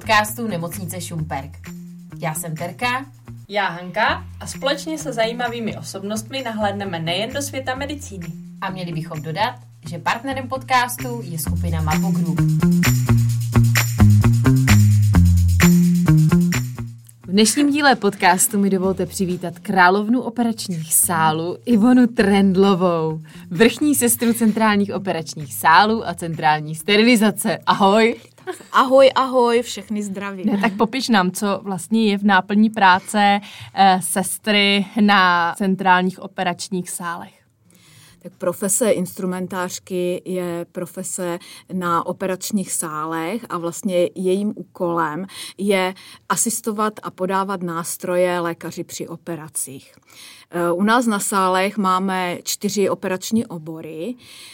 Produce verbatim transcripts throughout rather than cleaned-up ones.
podcastu Nemocnice Šumperk. Já jsem Terka. Já Hanka a společně se zajímavými osobnostmi nahlédneme nejen do světa medicíny. A měli bychom dodat, že partnerem podcastu je skupina Mapo Group. V dnešním díle podcastu mi dovolte přivítat královnu operačních sálů Ivonu Trendlovou, vrchní sestru centrálních operačních sálů a centrální sterilizace. Ahoj! Ahoj, ahoj, všechny zdraví. Ne, tak popiš nám, co vlastně je v náplní práce eh, sestry na centrálních operačních sálech. Tak profese instrumentářky je profese na operačních sálech a vlastně jejím úkolem je asistovat a podávat nástroje lékaři při operacích. U nás na sálech máme čtyři operační obory.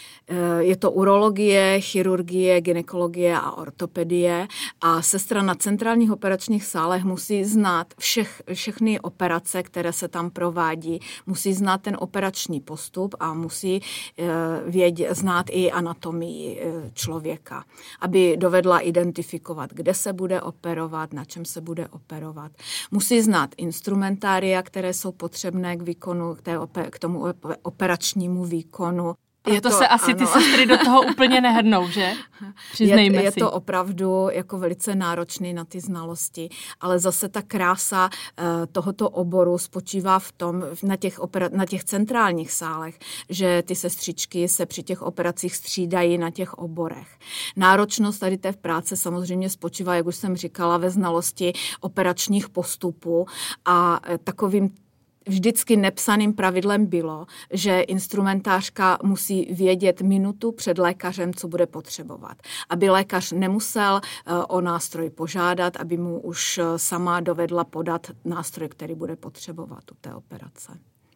Je to urologie, chirurgie, gynekologie a ortopedie a sestra na centrálních operačních sálech musí znát všech, všechny operace, které se tam provádí, musí znát ten operační postup a musí vědět, znát i anatomii člověka, aby dovedla identifikovat, kde se bude operovat, na čem se bude operovat. Musí znát instrumentária, které jsou potřebné k výkonu, k, té, k tomu operačnímu výkonu. Je to, to se asi ano. Ty sestry do toho úplně nehrnou, že? Přiznejme je, je si. to opravdu jako velice náročný na ty znalosti, ale zase ta krása uh, tohoto oboru spočívá v tom, na těch, opera, na těch centrálních sálech, že ty sestřičky se při těch operacích střídají na těch oborech. Náročnost tady té práce samozřejmě spočívá, jak už jsem říkala, ve znalosti operačních postupů a uh, takovým vždycky nepsaným pravidlem bylo, že instrumentářka musí vědět minutu před lékařem, co bude potřebovat. Aby lékař nemusel o nástroj požádat, aby mu už sama dovedla podat nástroj, který bude potřebovat u té operace.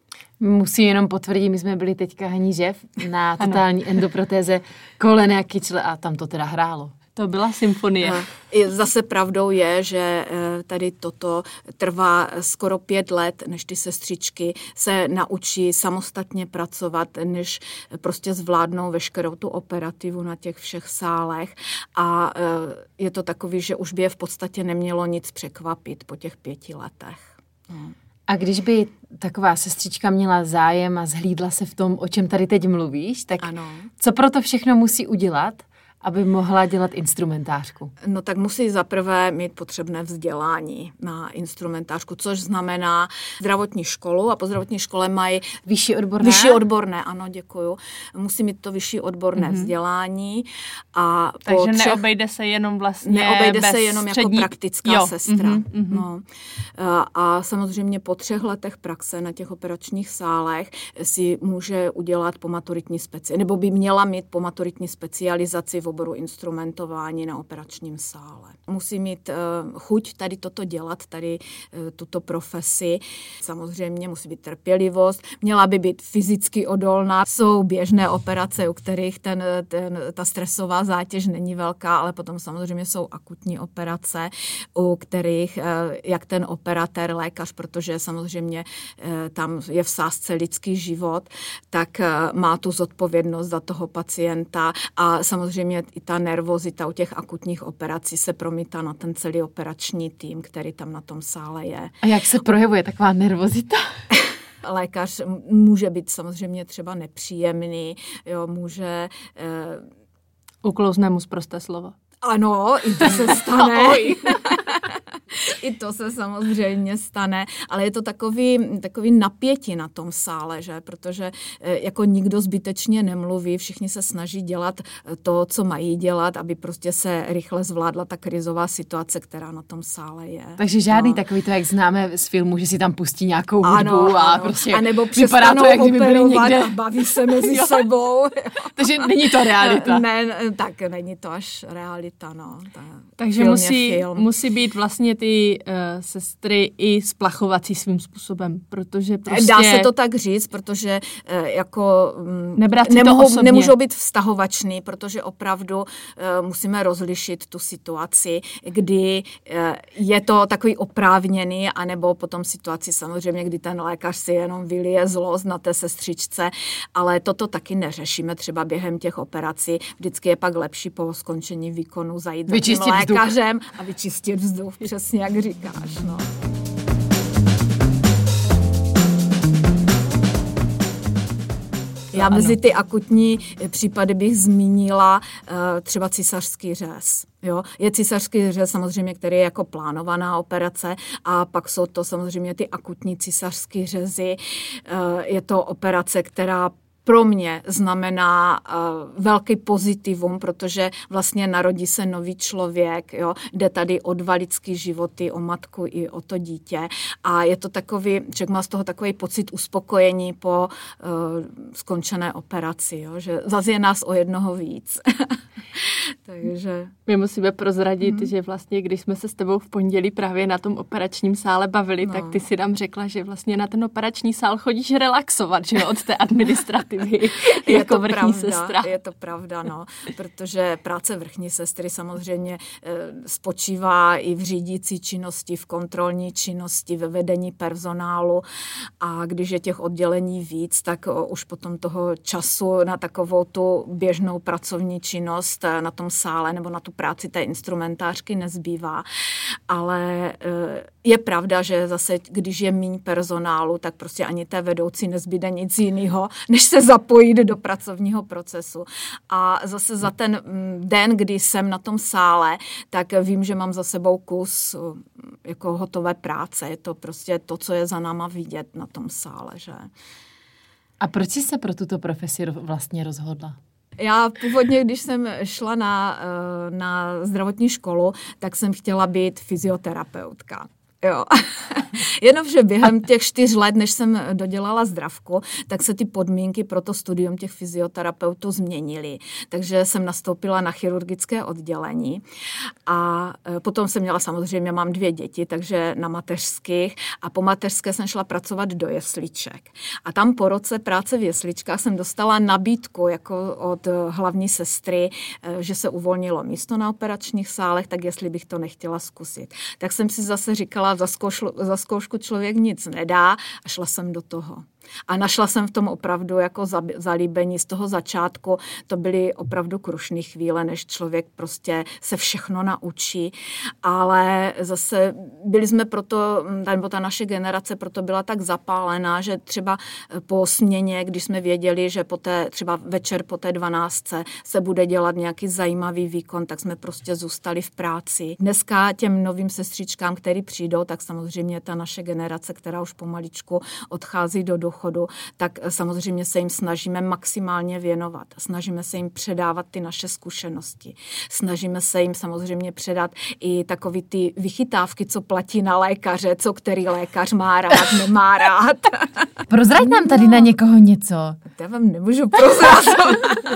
Musím jenom potvrdit, my jsme byli teďka Hanížev na totální ano. endoprotéze kolene a kyčle a tam to teda hrálo. To byla symfonie. Zase pravdou je, že tady toto trvá skoro pět let, než ty sestřičky se naučí samostatně pracovat, než prostě zvládnou veškerou tu operativu na těch všech sálech. A je to takový, že už by je v podstatě nemělo nic překvapit po těch pěti letech. No. A když by taková sestřička měla zájem a zhlídla se v tom, o čem tady teď mluvíš, tak ano. Co pro to všechno musí udělat, aby mohla dělat instrumentářku? No tak musí zaprvé mít potřebné vzdělání na instrumentářku, což znamená zdravotní školu a po zdravotní škole mají vyšší odborné? Vyšší odborné, ano, děkuju. Musí mít to vyšší odborné mm-hmm. vzdělání. A takže třech, neobejde se jenom vlastně Neobejde bez se jenom střední... jako praktická jo. sestra. Mm-hmm. No. A samozřejmě po třech letech praxe na těch operačních sálech si může udělat pomaturitní specializaci, nebo by měla mít pomaturitní specializaci v oboru instrumentování na operačním sále. Musí mít uh, chuť tady toto dělat, tady uh, tuto profesi. Samozřejmě musí být trpělivost, měla by být fyzicky odolná. Jsou běžné operace, u kterých ten, ten, ta stresová zátěž není velká, ale potom samozřejmě jsou akutní operace, u kterých uh, jak ten operatér, lékař, protože samozřejmě uh, tam je v sázce lidský život, tak uh, má tu zodpovědnost za toho pacienta a samozřejmě i ta nervozita u těch akutních operací se promítá na ten celý operační tým, který tam na tom sále je. A jak se projevuje taková nervozita? Lékař může být samozřejmě třeba nepříjemný, jo, může... Eh... Uklouzne mu zprosté slovo. Ano, i to se stane. I to se samozřejmě stane, ale je to takový, takový napětí na tom sále, že? Protože jako nikdo zbytečně nemluví, všichni se snaží dělat to, co mají dělat, aby prostě se rychle zvládla ta krizová situace, která na tom sále je. Takže žádný no. takový to, jak známe z filmu, že si tam pustí nějakou hudbu ano, a ano. prostě a nebo vypadá to, jak kdyby byli někde. A baví se mezi sebou. Takže není to realita. Ne, tak není to až realita, no. Ta Takže musí, musí být vlastně ty ty uh, sestry i splachovací svým způsobem, protože prostě... Dá se to tak říct, protože uh, jako nemohou, nemůžou být vztahovační, protože opravdu uh, musíme rozlišit tu situaci, kdy uh, je to takový oprávněný, anebo potom situaci samozřejmě, kdy ten lékař si jenom vylije zlost na té sestřičce, ale toto taky neřešíme třeba během těch operací. Vždycky je pak lepší po skončení výkonu zajít za tím lékařem a vyčistit vzduch, přesně jak říkáš. No. Já mezi ty akutní případy bych zmínila uh, třeba císařský řez. Jo? Je císařský řez samozřejmě, který je jako plánovaná operace a pak jsou to samozřejmě ty akutní císařský řezy. Uh, je to operace, která pro mě znamená uh, velký pozitivum, protože vlastně narodí se nový člověk, jo? Jde tady o dva lidský životy, o matku i o to dítě a je to takový, člověk má z toho takový pocit uspokojení po uh, skončené operaci, jo? Že zase je nás o jednoho víc. Takže... My musíme prozradit, hmm. že vlastně, když jsme se s tebou v pondělí právě na tom operačním sále bavili, no. tak ty si nám řekla, že vlastně na ten operační sál chodíš relaxovat, že jo, od té administrativy. Je jako to vrchní pravda, sestra. Je to pravda, no, protože práce vrchní sestry samozřejmě e, spočívá i v řídící činnosti, v kontrolní činnosti, ve vedení personálu a když je těch oddělení víc, tak o, už potom toho času na takovou tu běžnou pracovní činnost na tom sále nebo na tu práci té instrumentářky nezbývá, ale e, je pravda, že zase, když je míň personálu, tak prostě ani té vedoucí nezbyde nic jiného, než se zapojit do pracovního procesu. A zase za ten den, kdy jsem na tom sále, tak vím, že mám za sebou kus jako hotové práce. Je to prostě to, co je za náma vidět na tom sále. Že? A proč jsi se pro tuto profesi vlastně rozhodla? Já původně, když jsem šla na, na zdravotní školu, tak jsem chtěla být fyzioterapeutka. Jo. Jenomže během těch čtyř let, než jsem dodělala zdravku, tak se ty podmínky pro to studium těch fyzioterapeutů změnily. Takže jsem nastoupila na chirurgické oddělení a potom jsem měla samozřejmě, mám dvě děti, takže na mateřských a po mateřské jsem šla pracovat do jesliček. A tam po roce práce v jesličkách jsem dostala nabídku jako od hlavní sestry, že se uvolnilo místo na operačních sálech, tak jestli bych to nechtěla zkusit. Tak jsem si zase říkala, Za, zkoušlu, za zkoušku člověk nic nedá a šla jsem do toho. A našla jsem v tom opravdu jako zalíbení z toho začátku. To byly opravdu krušné chvíle, než člověk prostě se všechno naučí. Ale zase byli jsme proto, nebo ta naše generace proto byla tak zapálená, že třeba po směně, když jsme věděli, že po té, třeba večer po té dvanáctce se bude dělat nějaký zajímavý výkon, tak jsme prostě zůstali v práci. Dneska těm novým sestřičkám, který přijdou, tak samozřejmě ta naše generace, která už pomaličku odchází do důchodu, tak samozřejmě se jim snažíme maximálně věnovat. Snažíme se jim předávat ty naše zkušenosti. Snažíme se jim samozřejmě předat i takový ty vychytávky, co platí na lékaře, co který lékař má rád, nemá rád. Prozrať nám tady no. na někoho něco. Já vám nemůžu prozrazovat.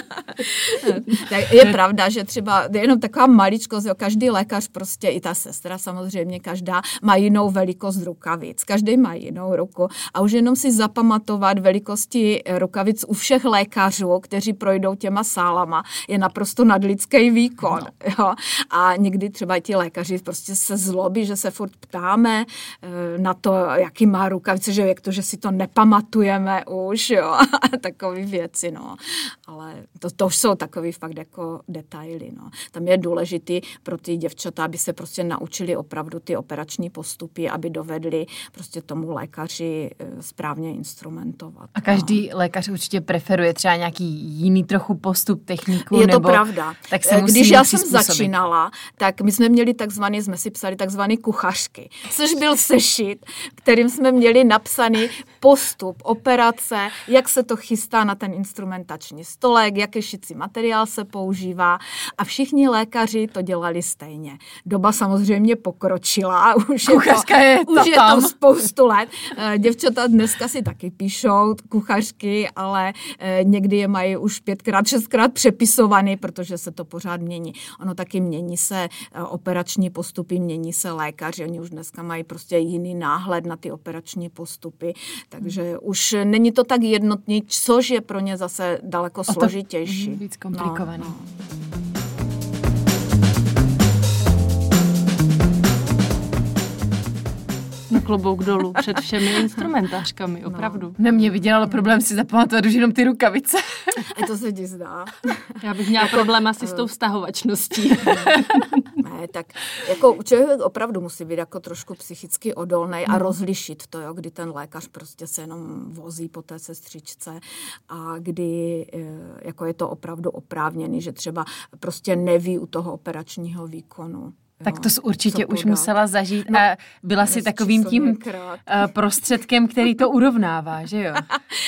Je pravda, že třeba jenom taková maličkost, jo, každý lékař prostě, i ta sestra samozřejmě, každá má jinou velikost rukavic. Každý má jinou ruku a už jenom si zapamatovat velikosti rukavic u všech lékařů, kteří projdou těma sálama, je naprosto nadlidský výkon. No. Jo. A někdy třeba ti lékaři prostě se zlobí, že se furt ptáme na to, jaký má rukavice, že jak to, že si to nepamatujeme už, jo, takový věci, no. Ale to, to už jsou takový fakt jako detaily, no. Tam je důležitý pro ty děvčata, aby se prostě naučili opravdu ty operační postupy, aby dovedli prostě tomu lékaři správně instrumentovat. A každý no. lékař určitě preferuje třeba nějaký jiný trochu postup, techniku, je to nebo... pravda. Tak se Když já jsem začínala, tak my jsme měli takzvaný, jsme si psali takzvaný kuchařky, což byl sešit, kterým jsme měli napsaný postup, operace, jak se to chystá na ten instrumentační stolek, jaký šicí materiál se používá a všichni lékaři to dělali stejně. Doba samozřejmě pokročila, už je to, je už je to spoustu let. Děvčata dneska si taky taky píšou kuchařky, ale někdy je mají už pětkrát, šestkrát přepisovaný, protože se to pořád mění. Ono taky mění se operační postupy, mění se lékaři, oni už dneska mají prostě jiný náhled na ty operační postupy, takže hmm. už není to tak jednotný, což je pro ně zase daleko složitější. To, víc komplikovaný. No, no. Na klobouk dolů před všemi instrumentářkami, opravdu. No. Na mě vydělalo problém si zapamatovat už jenom ty rukavice. A to se ti zdá. Já bych měla problém asi s tou vztahovačností. Ne, tak jako člověk opravdu musí být jako trošku psychicky odolnej a rozlišit to, jo, kdy ten lékař prostě se jenom vozí po té sestřičce a kdy jako je to opravdu oprávněný, že třeba prostě neví u toho operačního výkonu. Tak to jsi určitě už musela zažít no, a byla si takovým tím krát. prostředkem, který to urovnává, že jo?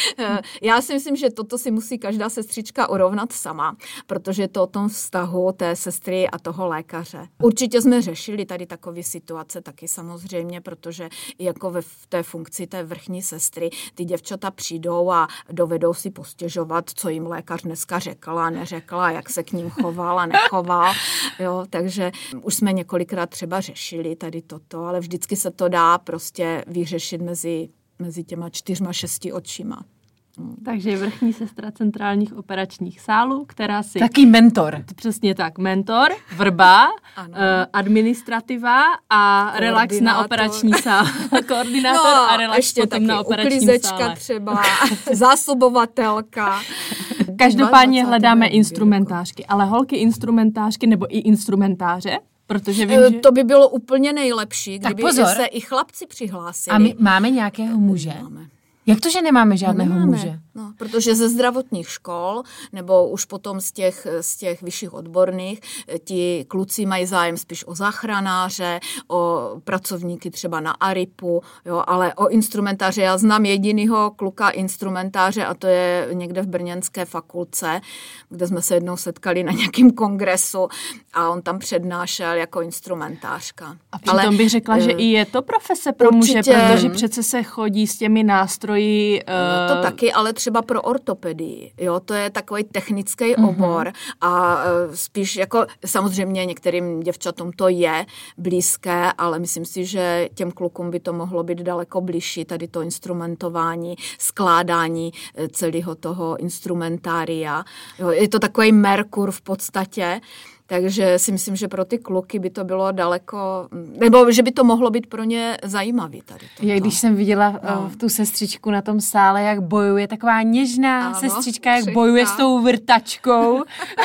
Já si myslím, že toto si musí každá sestřička urovnat sama, protože je to o tom vztahu té sestry a toho lékaře. Určitě jsme řešili tady takové situace taky samozřejmě, protože jako ve v té funkci té vrchní sestry ty děvčata přijdou a dovedou si postěžovat, co jim lékař dneska řekla, neřekla, jak se k ním choval a nechoval. Jo, takže už jsme několikrát třeba řešili tady toto, ale vždycky se to dá prostě vyřešit mezi, mezi těma čtyřma, šesti očima. Takže je vrchní sestra centrálních operačních sálů, která si... Taky mentor. Přesně tak, mentor, vrba, uh, administrativa a relax na operační sál. Koordinátor no, a relax ještě potom taky na operačním uklízečka sále. třeba, zásobovatelka. Každopádně hledáme instrumentářky, ale holky instrumentářky nebo i instrumentáře? Protože vím, že... To by bylo úplně nejlepší, tak kdyby pozor. se i chlapci přihlásili. A my máme nějakého muže? Máme. Jak to, že nemáme žádného nemáme. muže? No, protože ze zdravotních škol, nebo už potom z těch, z těch vyšších odborných, ti kluci mají zájem spíš o záchranáře, o pracovníky třeba na ARIPu, jo, ale o instrumentáře. Já znám jedinýho kluka instrumentáře a to je někde v brněnské fakultce, kde jsme se jednou setkali na nějakém kongresu a on tam přednášel jako instrumentářka. A přitom ale, bych řekla, že i je to profese pro muže, protože přece se chodí s těmi nástroji. Uh... To taky, ale třeba pro ortopedii. Jo, to je takový technický uh-huh. obor a uh, spíš jako samozřejmě některým děvčatům to je blízké, ale myslím si, že těm klukům by to mohlo být daleko bližší, tady to instrumentování, skládání celého toho instrumentária. Jo, je to takový Merkur v podstatě. Takže si myslím, že pro ty kluky by to bylo daleko, nebo že by to mohlo být pro ně zajímavý tady. Já když jsem viděla no. v tu sestřičku na tom sále, jak bojuje, taková něžná ano, sestřička, jak křichná. Bojuje s tou vrtačkou,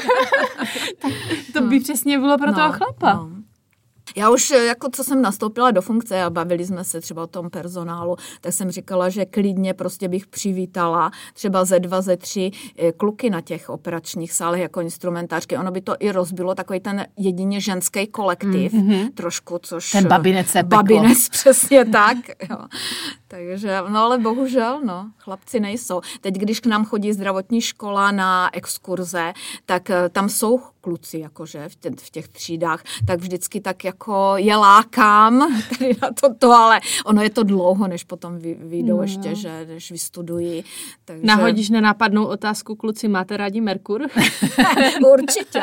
tak to by no. přesně bylo pro no, toho chlapa. No. Já už, jako co jsem nastoupila do funkce a bavili jsme se třeba o tom personálu, tak jsem říkala, že klidně prostě bych přivítala třeba ze dva, ze tři kluky na těch operačních sálech jako instrumentářky. Ono by to i rozbilo takový ten jedině ženský kolektiv mm-hmm. trošku, což... Ten babinec se peklo. Babinec, přesně tak. Jo. Takže, no ale bohužel, no, chlapci nejsou. Teď, když k nám chodí zdravotní škola na exkurze, tak tam jsou kluci, jakože v, tě, v těch třídách, tak vždycky tak jako je lákám tady na toto, ale ono je to dlouho, než potom vyjdou no. ještě, že než vystudují. Takže... Nahodíš nenápadnou otázku, kluci, máte rádi Merkur? Určitě.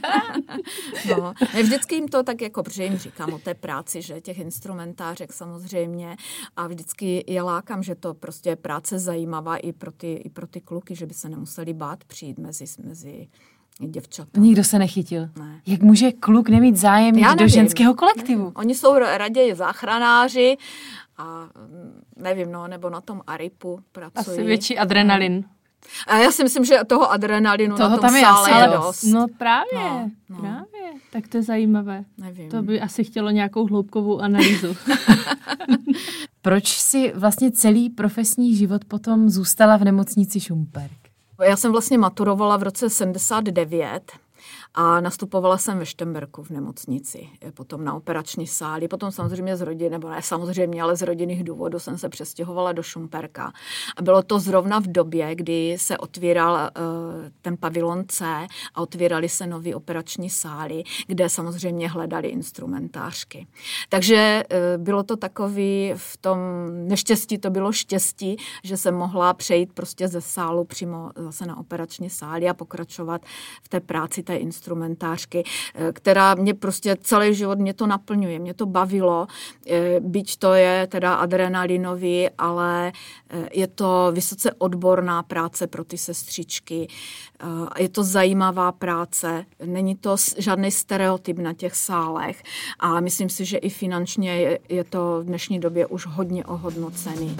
no. Vždycky jim to tak jako, protože jim říkám o té práci, že těch instrumentářek samozřejmě a vždycky je lákám, že to prostě je práce zajímavá i pro ty, i pro ty kluky, že by se nemuseli bát přijít mezi, mezi děvčata. Nikdo se nechytil. Ne. Jak může kluk nemít zájem jít do ženského kolektivu? Nevím. Oni jsou raději záchranáři a nevím, no, nebo na tom ARIPu pracují. Asi větší adrenalin. A já si myslím, že toho adrenalinu toho na tom tam je sále asi, je dost. No právě, no, no. právě. Tak to je zajímavé. Nevím. To by asi chtělo nějakou hloubkovou analýzu. Proč si vlastně celý profesní život potom zůstala v nemocnici Šumperk? Já jsem vlastně maturovala v roce sedmdesát devět a nastupovala jsem ve Štemberku v nemocnici, potom na operační sály, potom samozřejmě z rodiny, nebo ne samozřejmě, ale z rodinných důvodů jsem se přestěhovala do Šumperka. A bylo to zrovna v době, kdy se otvíral uh, ten pavilon C a otvíraly se nový operační sály, kde samozřejmě hledali instrumentářky. Takže uh, bylo to takový, v tom neštěstí to bylo štěstí, že jsem mohla přejít prostě ze sálu přímo zase na operační sály a pokračovat v té práci té instrumentářky, která mě prostě celý život mě to naplňuje, mě to bavilo, byť to je teda adrenalinový, ale je to vysoce odborná práce pro ty sestřičky, je to zajímavá práce, není to žádný stereotyp na těch sálech a myslím si, že i finančně je, je to v dnešní době už hodně ohodnocený.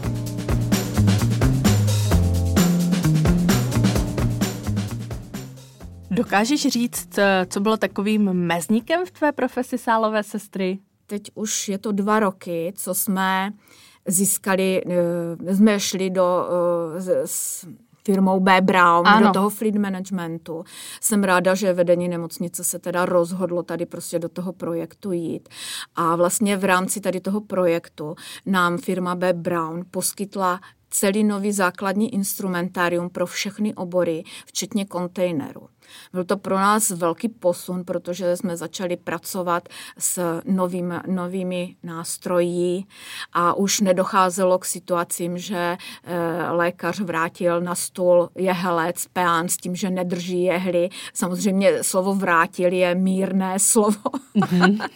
Dokážeš říct, co bylo takovým mezníkem v tvé profesi sálové sestry? Teď už je to dva roky, co jsme získali, jsme šli do s firmou B. Braun, ano. do toho fleet managementu. Jsem ráda, že vedení nemocnice se teda rozhodlo tady prostě do toho projektu jít. A vlastně v rámci tady toho projektu nám firma B. Braun poskytla celý nový základní instrumentárium pro všechny obory, včetně kontejneru. Byl to pro nás velký posun, protože jsme začali pracovat s novým, novými nástroji a už nedocházelo k situacím, že e, lékař vrátil na stůl jehelec, peán s tím, že nedrží jehly. Samozřejmě slovo vrátil je mírné slovo. Mm-hmm.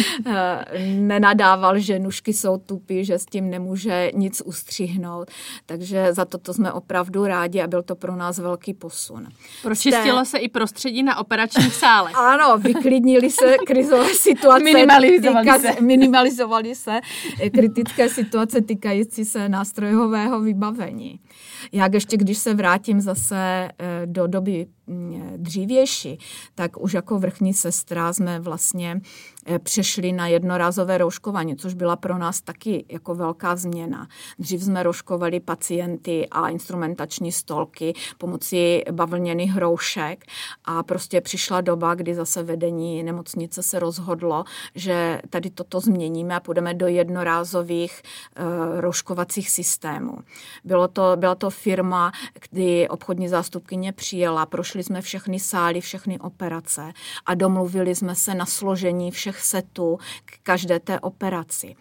Nenadával, že nůžky jsou tupý, že s tím nemůže nic ustřihnout. Takže za toto jsme opravdu rádi a byl to pro nás velký posun. Pročistilo se i prostředí na operačních sálech. Ano, vyklidnili se krizové situace. Minimalizovali týka, se. Minimalizovali se kritické situace týkající se nástrojového vybavení. Jak ještě, když se vrátím zase do doby dřívější, tak už jako vrchní sestra jsme vlastně přešli na jednorázové rouškování, což byla pro nás taky jako velká změna. Dřív jsme rouškovali pacienty a instrumentační stolky pomocí bavlněných roušek a prostě přišla doba, kdy zase vedení nemocnice se rozhodlo, že tady toto změníme a půjdeme do jednorázových uh, rouškovacích systémů. Bylo to, byla to firma, kdy obchodní zástupkyně přijela, prošli jsme všechny sály, všechny operace a domluvili jsme se na složení všech setů k každé té operaci.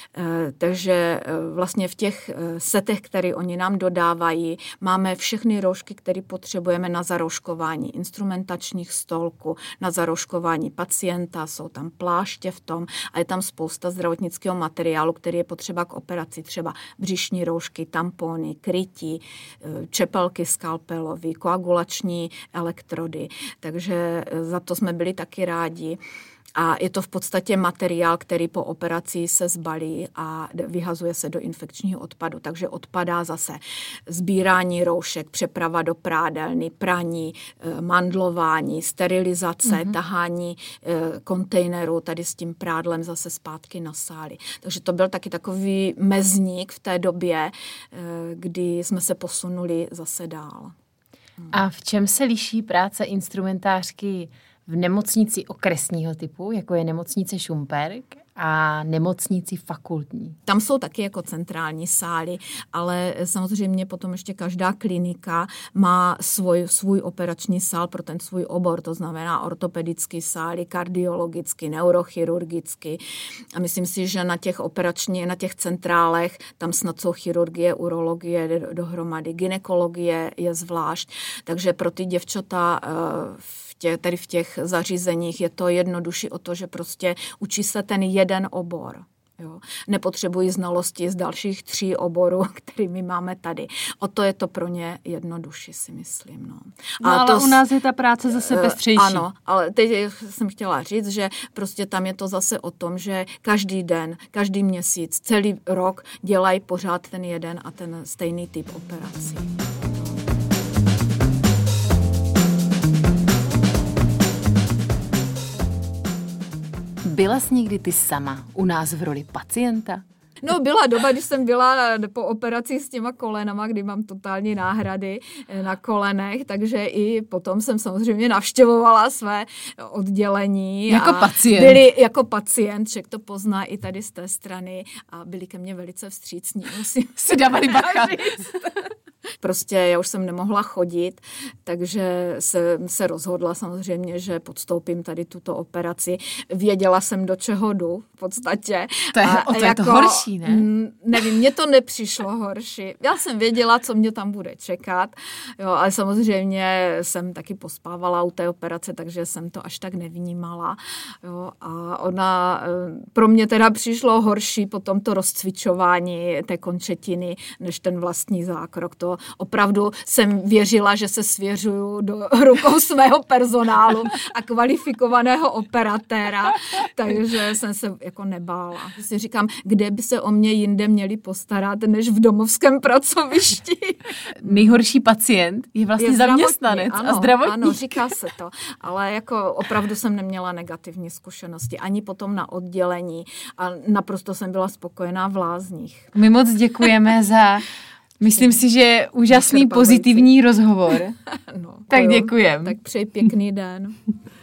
Takže vlastně v těch setech, které oni nám dodávají, máme všechny roušky, které potřebujeme na zarouškování instrumentačních stolků, na zarouškování pacienta, jsou tam pláště v tom a je tam spousta zdravotnického materiálu, který je potřeba k operaci, třeba břišní roušky, tampony, krytí, čepelky skalpelové, koagulační elektrody. Takže za to jsme byli taky rádi. A je to v podstatě materiál, který po operaci se zbalí a vyhazuje se do infekčního odpadu. Takže odpadá zase sbírání roušek, přeprava do prádelny, praní, mandlování, sterilizace, mm-hmm. tahání kontejnerů tady s tím prádlem zase zpátky na sály. Takže to byl taky takový mezník v té době, kdy jsme se posunuli zase dál. A v čem se liší práce instrumentářky v nemocnici okresního typu, jako je nemocnice Šumperk, a nemocnici fakultní? Tam jsou taky jako centrální sály, ale samozřejmě potom ještě každá klinika má svůj, svůj operační sál pro ten svůj obor, to znamená ortopedický sály, kardiologický, neurochirurgický. A myslím si, že na těch operační, na těch centrálech, tam snad jsou chirurgie, urologie dohromady, gynekologie je zvlášť, takže pro ty děvčata v Tě, tady v těch zařízeních je to jednodušší o to, že prostě učí se ten jeden obor. Jo. Nepotřebují znalosti z dalších tří oborů, kterými máme tady. O to je to pro ně jednodušší, si myslím. No. No, ale to, u nás je ta práce zase pestřejší. Ano, ale teď jsem chtěla říct, že prostě tam je to zase o tom, že každý den, každý měsíc, celý rok dělají pořád ten jeden a ten stejný typ operací. Byla jsi někdy ty sama u nás v roli pacienta? No byla doba, když jsem byla po operaci s těma kolenama, kdy mám totální náhrady na kolenech, takže i potom jsem samozřejmě navštěvovala své oddělení. Jako pacient. Byli jako pacient, člověk to pozná i tady z té strany a byli ke mně velice vstřícní. Musím si dávali bacha. Prostě já už jsem nemohla chodit, takže se, se rozhodla samozřejmě, že podstoupím tady tuto operaci. Věděla jsem, do čeho jdu v podstatě. To je, a, o to jako, je to horší, ne? M, nevím, mně to nepřišlo horší. Já jsem věděla, co mě tam bude čekat, jo, ale samozřejmě jsem taky pospávala u té operace, takže jsem to až tak nevnímala. Jo, a ona, pro mě teda přišlo horší potom to rozcvičování té končetiny, než ten vlastní zákrok. To opravdu jsem věřila, že se svěřuju do rukou svého personálu a kvalifikovaného operatéra, takže jsem se jako nebála. Si říkám, kde by se o mě jinde měli postarat, než v domovském pracovišti. Nejhorší pacient je vlastně je zaměstnanec ano, a zdravotník. Ano, říká se to, ale jako opravdu jsem neměla negativní zkušenosti, ani potom na oddělení a naprosto jsem byla spokojená v Lázních. My moc děkujeme za... Myslím si, že úžasný pozitivní rozhovor. No, tak děkujem. Tak přeji pěkný den.